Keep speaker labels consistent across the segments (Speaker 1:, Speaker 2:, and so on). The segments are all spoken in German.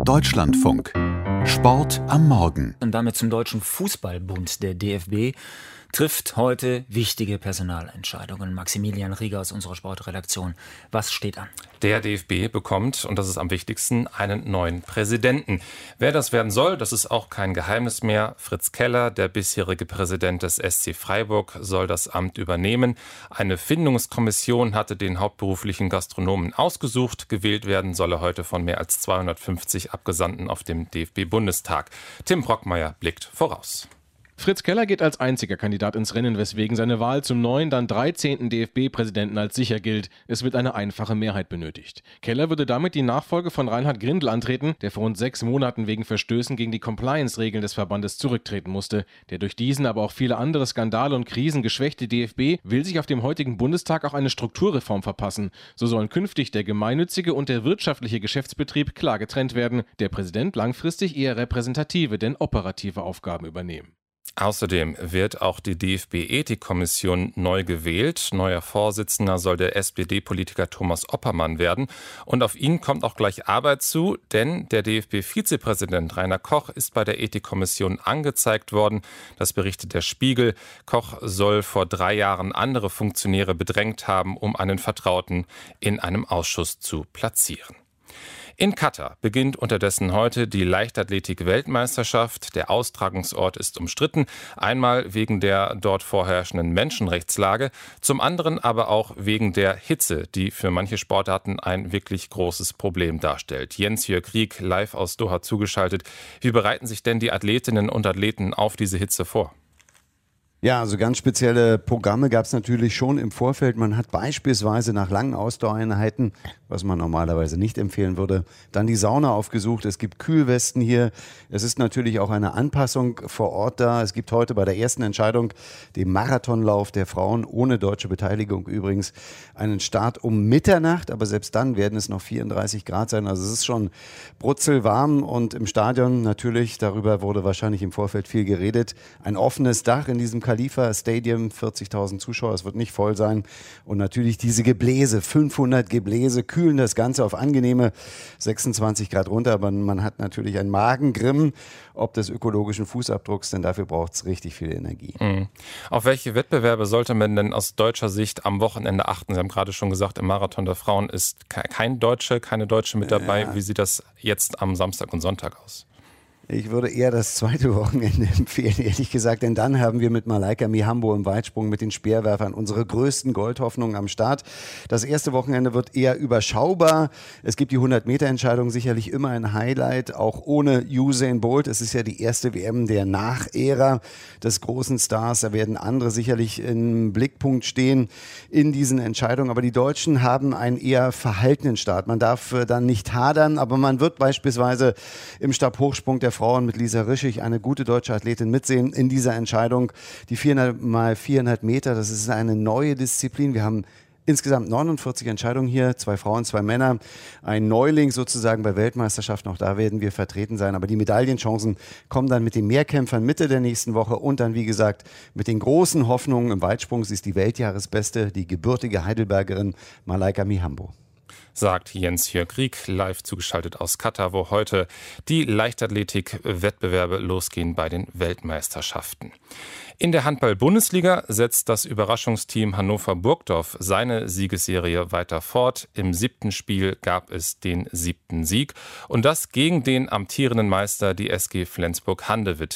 Speaker 1: Deutschlandfunk. Sport am Morgen.
Speaker 2: Und damit zum Deutschen Fußballbund. Der DFB trifft heute wichtige Personalentscheidungen. Maximilian Rieger aus unserer Sportredaktion. Was steht an?
Speaker 3: Der DFB bekommt, und das ist am wichtigsten, einen neuen Präsidenten. Wer das werden soll, das ist auch kein Geheimnis mehr. Fritz Keller, der bisherige Präsident des SC Freiburg, soll das Amt übernehmen. Eine Findungskommission hatte den hauptberuflichen Gastronomen ausgesucht. Gewählt werden soll er heute von mehr als 250 Abgesandten auf dem DFB-Bundestag. Tim Brockmeier blickt voraus.
Speaker 4: Fritz Keller geht als einziger Kandidat ins Rennen, weswegen seine Wahl zum neuen, dann 13. DFB-Präsidenten als sicher gilt. Es wird eine einfache Mehrheit benötigt. Keller würde damit die Nachfolge von Reinhard Grindel antreten, der vor rund 6 Monaten wegen Verstößen gegen die Compliance-Regeln des Verbandes zurücktreten musste. Der durch diesen, aber auch viele andere Skandale und Krisen geschwächte DFB will sich auf dem heutigen Bundestag auch eine Strukturreform verpassen. So sollen künftig der gemeinnützige und der wirtschaftliche Geschäftsbetrieb klar getrennt werden. Der Präsident langfristig eher repräsentative, denn operative Aufgaben übernehmen.
Speaker 3: Außerdem wird auch die DFB-Ethikkommission neu gewählt. Neuer Vorsitzender soll der SPD-Politiker Thomas Oppermann werden. Und auf ihn kommt auch gleich Arbeit zu, denn der DFB-Vizepräsident Rainer Koch ist bei der Ethikkommission angezeigt worden. Das berichtet der Spiegel. Koch soll vor 3 Jahren andere Funktionäre bedrängt haben, um einen Vertrauten in einem Ausschuss zu platzieren. In Katar beginnt unterdessen heute die Leichtathletik-Weltmeisterschaft. Der Austragungsort ist umstritten. Einmal wegen der dort vorherrschenden Menschenrechtslage, zum anderen aber auch wegen der Hitze, die für manche Sportarten ein wirklich großes Problem darstellt. Jens-Jörg Rieck, live aus Doha zugeschaltet. Wie bereiten sich denn die Athletinnen und Athleten auf diese Hitze vor?
Speaker 5: Ja, also ganz spezielle Programme gab es natürlich schon im Vorfeld. Man hat beispielsweise nach langen Ausdauereinheiten, was man normalerweise nicht empfehlen würde, dann die Sauna aufgesucht. Es gibt Kühlwesten hier. Es ist natürlich auch eine Anpassung vor Ort da. Es gibt heute bei der ersten Entscheidung, dem Marathonlauf der Frauen, ohne deutsche Beteiligung übrigens, einen Start um Mitternacht. Aber selbst dann werden es noch 34 Grad sein. Also es ist schon brutzelwarm und im Stadion natürlich, darüber wurde wahrscheinlich im Vorfeld viel geredet, ein offenes Dach in diesem Khalifa Stadium, 40.000 Zuschauer, es wird nicht voll sein. Und natürlich diese Gebläse, 500 Gebläse, kühlen das Ganze auf angenehme 26 Grad runter. Aber man hat natürlich einen Magengrimm, ob des ökologischen Fußabdrucks, denn dafür braucht es richtig viel Energie.
Speaker 3: Auf welche Wettbewerbe sollte man denn aus deutscher Sicht am Wochenende achten? Sie haben gerade schon gesagt, im Marathon der Frauen ist keine Deutsche mit dabei. Ja. Wie sieht das jetzt am Samstag und Sonntag aus?
Speaker 5: Ich würde eher das zweite Wochenende empfehlen, ehrlich gesagt, denn dann haben wir mit Malaika Mihambo im Weitsprung mit den Speerwerfern unsere größten Goldhoffnungen am Start. Das erste Wochenende wird eher überschaubar. Es gibt die 100-Meter-Entscheidung, sicherlich immer ein Highlight, auch ohne Usain Bolt. Es ist ja die erste WM der Nach-Ära des großen Stars. Da werden andere sicherlich im Blickpunkt stehen in diesen Entscheidungen. Aber die Deutschen haben einen eher verhaltenen Start. Man darf dann nicht hadern, aber man wird beispielsweise im Stabhochsprung der Frauen mit Lisa Rischig, eine gute deutsche Athletin, mitsehen in dieser Entscheidung. Die 400 mal 400 Meter, das ist eine neue Disziplin. Wir haben insgesamt 49 Entscheidungen hier, 2 Frauen, 2 Männer. Ein Neuling sozusagen bei Weltmeisterschaften, auch da werden wir vertreten sein. Aber die Medaillenchancen kommen dann mit den Mehrkämpfern Mitte der nächsten Woche und dann, wie gesagt, mit den großen Hoffnungen im Weitsprung. Sie ist die Weltjahresbeste, die gebürtige Heidelbergerin Malaika Mihambo.
Speaker 3: Sagt Jens-Jörg Rieck, live zugeschaltet aus Katar, wo heute die Leichtathletik-Wettbewerbe losgehen bei den Weltmeisterschaften. In der Handball-Bundesliga setzt das Überraschungsteam Hannover-Burgdorf seine Siegesserie weiter fort. Im 7. Spiel gab es den 7. Sieg und das gegen den amtierenden Meister, die SG Flensburg-Handewitt.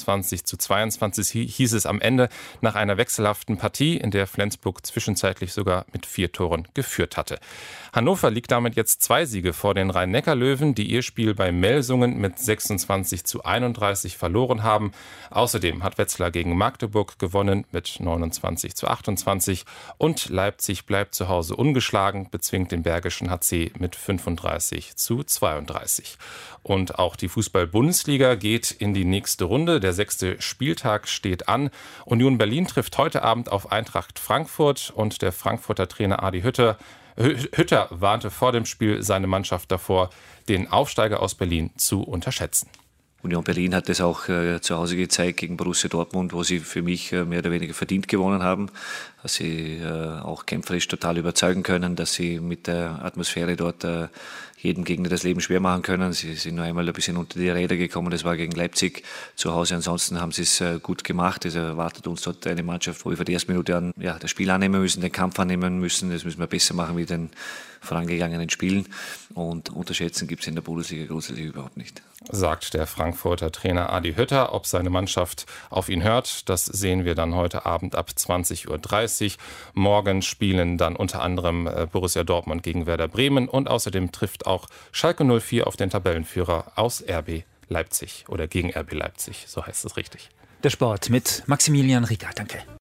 Speaker 3: 23:22 hieß es am Ende nach einer wechselhaften Partie, in der Flensburg zwischenzeitlich sogar mit 4 Toren geführt hatte. Hannover liegt damit jetzt 2 Siege vor den Rhein-Neckar-Löwen, die ihr Spiel bei Melsungen mit 26:31 verloren haben. Außerdem hat Wetzlar gegen Magdeburg gewonnen mit 29:28 und Leipzig bleibt zu Hause ungeschlagen, bezwingt den Bergischen HC mit 35:32. Und auch die Fußball-Bundesliga geht in die nächste Runde. Der 6. Spieltag steht an. Union Berlin trifft heute Abend auf Eintracht Frankfurt und der Frankfurter Trainer Adi Hütter warnte vor dem Spiel seine Mannschaft davor, den Aufsteiger aus Berlin zu unterschätzen.
Speaker 6: Union Berlin hat das auch zu Hause gezeigt gegen Borussia Dortmund, wo sie für mich mehr oder weniger verdient gewonnen haben. Dass sie auch kämpferisch total überzeugen können, dass sie mit der Atmosphäre dort jedem Gegner das Leben schwer machen können. Sie sind nur einmal ein bisschen unter die Räder gekommen, das war gegen Leipzig zu Hause. Ansonsten haben sie es gut gemacht. Es erwartet uns dort eine Mannschaft, wo wir von der ersten Minute an das Spiel annehmen müssen, den Kampf annehmen müssen. Das müssen wir besser machen wie den vorangegangenen Spielen. Und unterschätzen gibt es in der Bundesliga grundsätzlich überhaupt nicht.
Speaker 3: Sagt der Frankfurter Trainer Adi Hütter. Ob seine Mannschaft auf ihn hört, das sehen wir dann heute Abend ab 20:30 Uhr. Morgen spielen dann unter anderem Borussia Dortmund gegen Werder Bremen und außerdem trifft auch Schalke 04 auf den Tabellenführer aus RB Leipzig oder gegen RB Leipzig, so heißt es richtig.
Speaker 2: Der Sport mit Maximilian Rieger. Danke.